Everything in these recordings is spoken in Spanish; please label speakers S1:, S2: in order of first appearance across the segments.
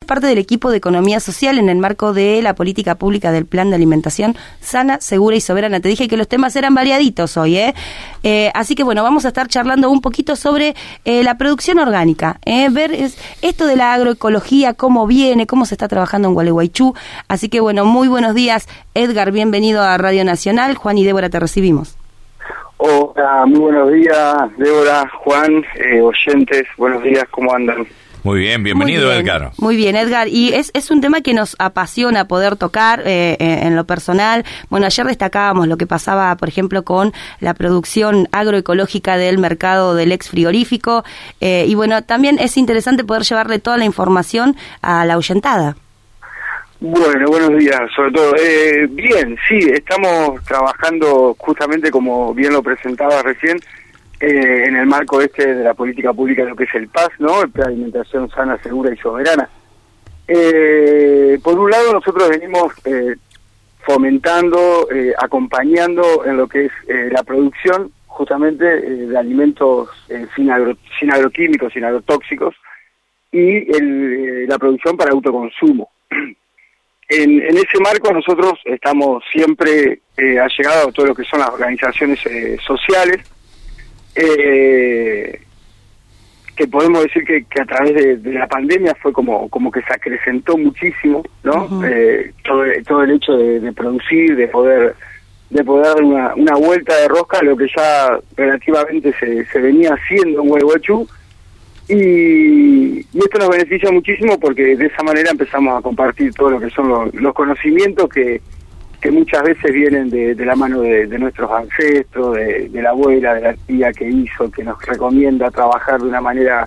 S1: parte del equipo de Economía Social en el marco de la política pública del Plan de Alimentación Sana, Segura y Soberana. Te dije que los temas eran variaditos hoy, así que bueno, vamos a estar charlando un poquito sobre la producción orgánica, ver esto de la agroecología, cómo viene, cómo se está trabajando en Gualeguaychú. Así que bueno, muy buenos días, Edgar, bienvenido a Radio Nacional. Juan y Débora, te recibimos.
S2: Hola, muy buenos días, Débora, Juan, oyentes, buenos días, ¿cómo andan?
S3: Muy bien, bienvenido,
S1: muy bien,
S3: Edgar.
S1: Muy bien, Edgar, y es un tema que nos apasiona poder tocar en lo personal. Bueno, ayer destacábamos lo que pasaba, por ejemplo, con la producción agroecológica del mercado del ex frigorífico, y bueno, también es interesante poder llevarle toda la información a la ahuyentada.
S2: Bueno, buenos días, sobre todo. Bien, sí, estamos trabajando justamente como bien lo presentaba recién, en el marco de la política pública de lo que es el PAS, ¿no? El Plan de Alimentación Sana, Segura y Soberana. Por un lado, nosotros venimos fomentando, acompañando en lo que es la producción justamente de alimentos sin agroquímicos, sin agrotóxicos, y la producción para autoconsumo. En ese marco nosotros estamos siempre allegados a todo lo que son las organizaciones sociales, que podemos decir que a través de la pandemia fue como que se acrecentó muchísimo, ¿no? Todo el hecho de producir, de poder dar una vuelta de rosca a lo que ya relativamente se venía haciendo en Gualeguaychú. Y esto nos beneficia muchísimo porque de esa manera empezamos a compartir todo lo que son los conocimientos que muchas veces vienen de la mano de nuestros ancestros, de la abuela, de la tía que hizo, que nos recomienda trabajar de una manera,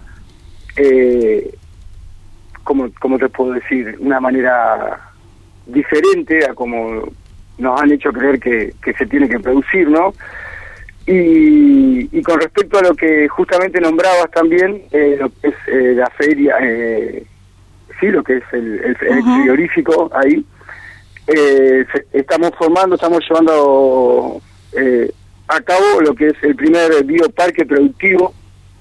S2: ¿cómo te puedo decir? Una manera diferente a como nos han hecho creer que se tiene que producir, ¿no? Y con respecto a lo que justamente nombrabas también, lo que es la feria, sí, lo que es el frigorífico ahí, estamos llevando a cabo lo que es el primer bioparque productivo,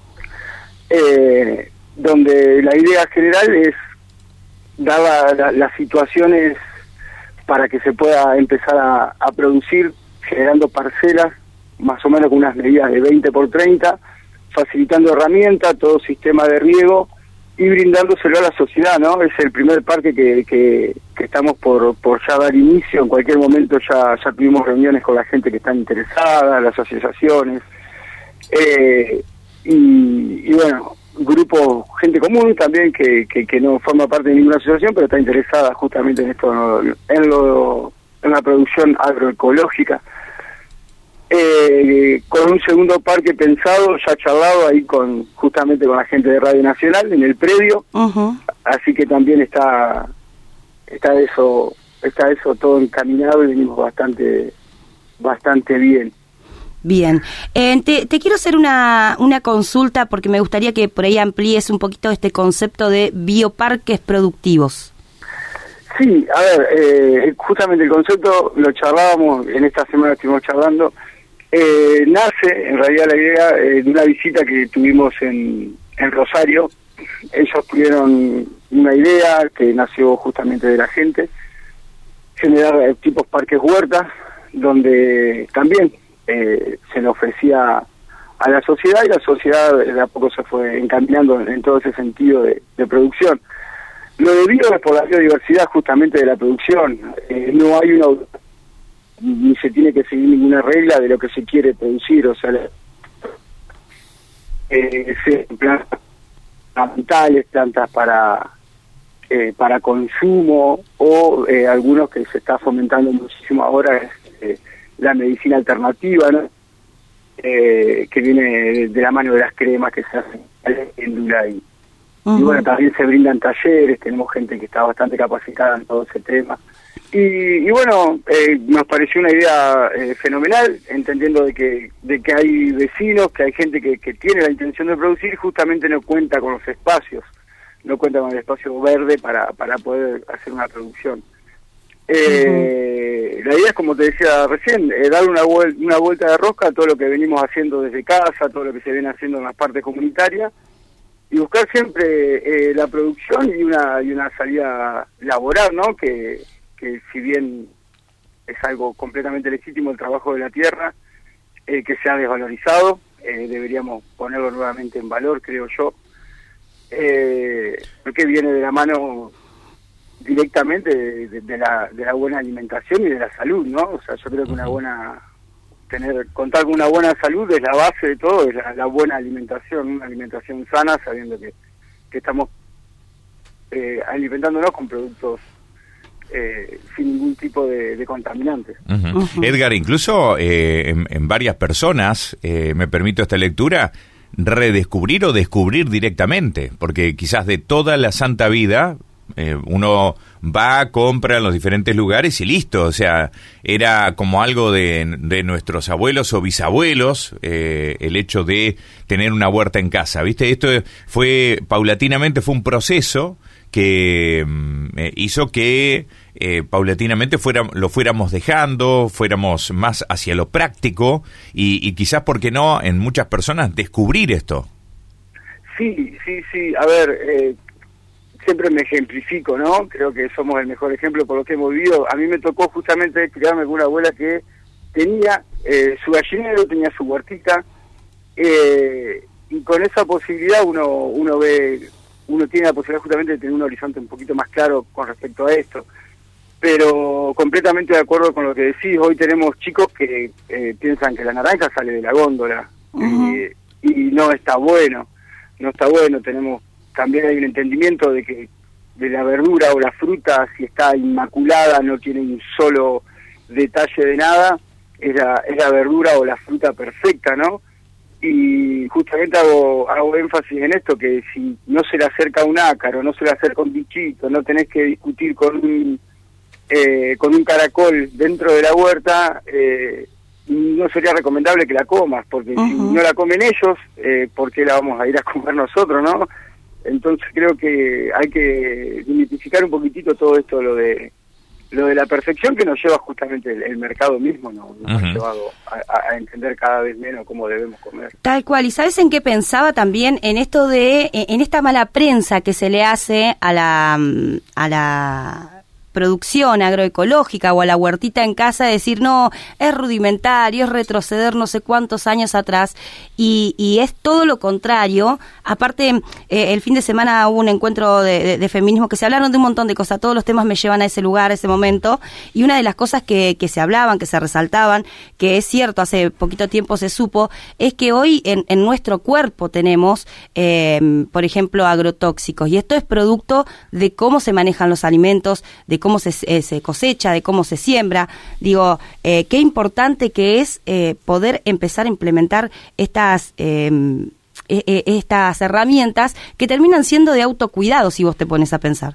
S2: donde la idea general es dar las situaciones para que se pueda empezar a producir generando parcelas más o menos con unas medidas de 20 por 30, facilitando herramientas, todo sistema de riego y brindándoselo a la sociedad, ¿no? Es el primer parque que estamos por ya dar inicio. En cualquier momento ya tuvimos reuniones con la gente que está interesada, las asociaciones, y bueno, grupo, gente común también que no forma parte de ninguna asociación, pero está interesada justamente en esto, en la producción agroecológica. Con un segundo parque pensado, ya charlado ahí justamente con la gente de Radio Nacional en el predio, así que también está eso todo encaminado y venimos bastante bien.
S1: Bien, te quiero hacer una consulta porque me gustaría que por ahí amplíes un poquito este concepto de bioparques productivos.
S2: Sí, a ver, justamente el concepto lo charlábamos, en esta semana estuvimos charlando. Nace en realidad la idea de una visita que tuvimos en Rosario. Ellos tuvieron una idea que nació justamente de la gente, generar tipos parques huertas, donde también se le ofrecía a la sociedad, y la sociedad de a poco se fue encaminando en todo ese sentido de producción. Lo debido es por la biodiversidad justamente de la producción. No hay ni se tiene que seguir ninguna regla de lo que se quiere producir, o sea, plantas ornamentales, plantas para consumo, o algunos que se está fomentando muchísimo ahora es la medicina alternativa, ¿no? Que viene de la mano de las cremas que se hacen en Dulay. Y bueno, también se brindan talleres, tenemos gente que está bastante capacitada en todo ese tema. Y bueno, nos pareció una idea fenomenal, entendiendo de que hay vecinos, que hay gente que tiene la intención de producir, y justamente no cuenta con los espacios, no cuenta con el espacio verde para poder hacer una producción. La idea es, como te decía recién, dar una vuelta de rosca a todo lo que venimos haciendo desde casa, todo lo que se viene haciendo en las partes comunitarias, buscar siempre la producción y una salida laboral, ¿no? Que si bien es algo completamente legítimo el trabajo de la tierra, que se ha desvalorizado, deberíamos ponerlo nuevamente en valor, creo yo, porque viene de la mano directamente de la buena alimentación y de la salud, ¿no? O sea, yo creo que contar con una buena salud es la base de todo, es la buena alimentación, una alimentación sana, sabiendo que estamos alimentándonos con productos sin ningún tipo de contaminantes.
S3: Edgar, incluso en varias personas, me permito esta lectura, redescubrir o descubrir directamente, porque quizás de toda la santa vida uno va, compra en los diferentes lugares y listo, o sea, era como algo de nuestros abuelos o bisabuelos, el hecho de tener una huerta en casa, ¿viste? Esto paulatinamente fue un proceso que hizo que paulatinamente lo fuéramos dejando, fuéramos más hacia lo práctico y quizás, ¿por qué no?, en muchas personas descubrir esto.
S2: Sí, a ver, siempre me ejemplifico, ¿no? Creo que somos el mejor ejemplo por lo que hemos vivido. A mí me tocó justamente criarme con una abuela que tenía su gallinero, tenía su huertita, y con esa posibilidad uno tiene la posibilidad justamente de tener un horizonte un poquito más claro con respecto a esto. Pero completamente de acuerdo con lo que decís, hoy tenemos chicos que piensan que la naranja sale de la góndola, y no está bueno, también hay un entendimiento de que de la verdura o la fruta, si está inmaculada, no tiene un solo detalle de nada, es la verdura o la fruta perfecta, ¿no? Y justamente hago énfasis en esto, que si no se le acerca un ácaro, no se le acerca un bichito, no tenés que discutir con un caracol dentro de la huerta, no sería recomendable que la comas, porque si no la comen ellos, ¿por qué la vamos a ir a comer nosotros, no? Entonces creo que hay que identificar un poquitito todo esto, lo de la perfección, que nos lleva justamente el mercado mismo, nos ha llevado a entender cada vez menos cómo debemos comer.
S1: Tal cual. ¿Y sabes en qué pensaba también? En esto en esta mala prensa que se le hace a la producción agroecológica o a la huertita en casa, decir, no, es rudimentario, es retroceder no sé cuántos años atrás, y es todo lo contrario. Aparte, el fin de semana hubo un encuentro de feminismo que se hablaron de un montón de cosas, todos los temas me llevan a ese lugar, a ese momento, y una de las cosas que se hablaban, que se resaltaban, que es cierto, hace poquito tiempo se supo, es que hoy en nuestro cuerpo tenemos, por ejemplo, agrotóxicos, y esto es producto de cómo se manejan los alimentos, de cómo se cosecha, de cómo se siembra. Digo, qué importante que es poder empezar a implementar estas herramientas que terminan siendo de autocuidado, si vos te pones a pensar.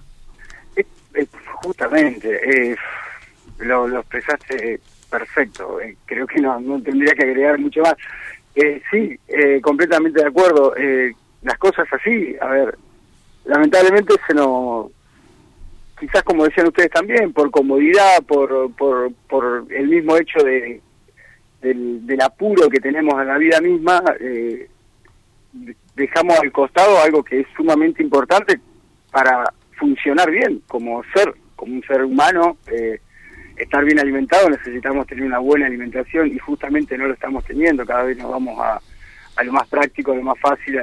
S2: Justamente, lo expresaste perfecto. Creo que no tendría que agregar mucho más. Sí, completamente de acuerdo. Las cosas así, a ver, lamentablemente quizás, como decían ustedes también, por comodidad, por el mismo hecho del apuro que tenemos en la vida misma, dejamos al costado algo que es sumamente importante para funcionar bien como un ser humano. Estar bien alimentado, necesitamos tener una buena alimentación, y justamente no lo estamos teniendo. Cada vez nos vamos a lo más práctico, a lo más fácil,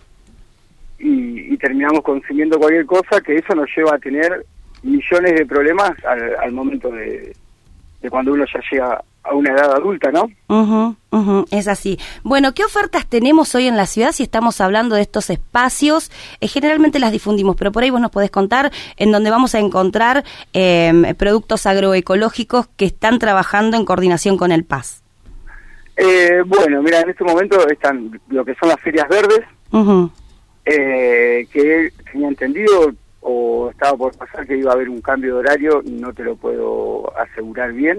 S2: y terminamos consumiendo cualquier cosa, que eso nos lleva a tener millones de problemas al momento de cuando uno ya llega a una edad adulta, ¿no?
S1: Es así. Bueno, ¿qué ofertas tenemos hoy en la ciudad si estamos hablando de estos espacios? Generalmente las difundimos, pero por ahí vos nos podés contar en dónde vamos a encontrar productos agroecológicos que están trabajando en coordinación con el PAS.
S2: Bueno, mira, en este momento están lo que son las ferias verdes, que tenía entendido, o estaba por pasar, que iba a haber un cambio de horario, no te lo puedo asegurar bien.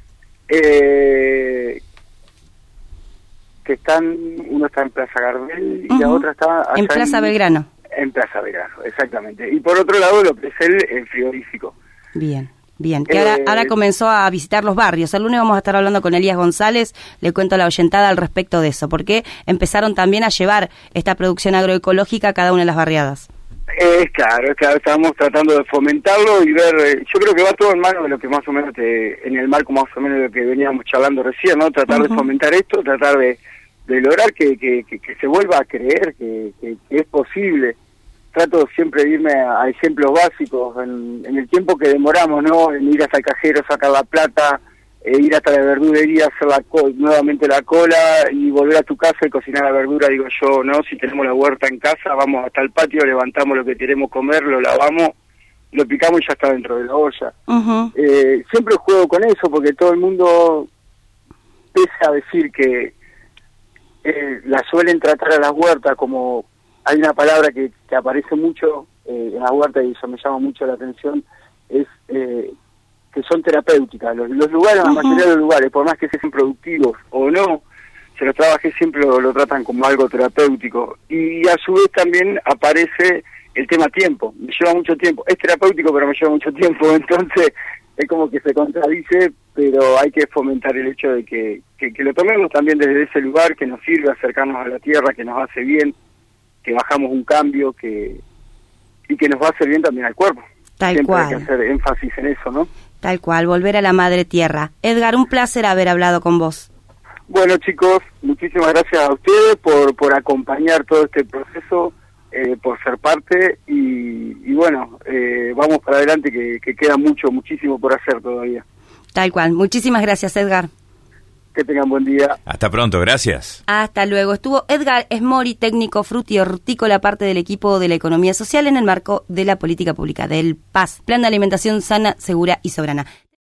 S2: Que uno está en Plaza Gardel y la otra está allá
S1: en Plaza Belgrano.
S2: En Plaza Belgrano, exactamente. Y por otro lado, lo que es el frigorífico.
S1: Bien. Bien, que ahora comenzó a visitar los barrios. El lunes vamos a estar hablando con Elías González, le cuento a la oyentada al respecto de eso, porque empezaron también a llevar esta producción agroecológica a cada una de las barriadas.
S2: Claro, estamos tratando de fomentarlo y ver, yo creo que va todo en mano de lo que más o menos, en el marco más o menos de lo que veníamos charlando recién, ¿no? Tratar de fomentar esto, tratar de lograr que se vuelva a creer que es posible. Trato siempre de irme a ejemplos básicos, en el tiempo que demoramos, ¿no? En ir hasta el cajero, sacar la plata, ir hasta la verdulería, hacer nuevamente la cola y volver a tu casa y cocinar la verdura, digo yo, ¿no? Si tenemos la huerta en casa, vamos hasta el patio, levantamos lo que queremos comer, lo lavamos, lo picamos y ya está dentro de la olla. Siempre juego con eso porque todo el mundo, pese a decir que la suelen tratar a las huertas como... Hay una palabra que aparece mucho en la huerta y eso me llama mucho la atención, es que son terapéuticas. Los lugares, la mayoría de los lugares, por más que sean productivos o no, se los trabaje siempre lo tratan como algo terapéutico. Y a su vez también aparece el tema tiempo. Me lleva mucho tiempo. Es terapéutico, pero me lleva mucho tiempo. Entonces es como que se contradice, pero hay que fomentar el hecho de que lo tomemos también desde ese lugar que nos sirve acercarnos a la tierra, que nos hace bien, que bajamos un cambio y que nos va a hacer bien también al cuerpo. Siempre hay que hacer énfasis en eso, ¿no?
S1: Tal cual, volver a la madre tierra. Edgar, un placer haber hablado con vos.
S2: Bueno, chicos, muchísimas gracias a ustedes por acompañar todo este proceso, por ser parte y bueno, vamos para adelante que queda muchísimo por hacer todavía.
S1: Tal cual, muchísimas gracias, Edgar.
S2: Que tengan buen día.
S3: Hasta pronto, gracias.
S1: Hasta luego. Estuvo Edgar Esmori, técnico frutihortícola, parte del equipo de la economía social en el marco de la política pública del PAS, Plan de Alimentación Sana, Segura y Soberana.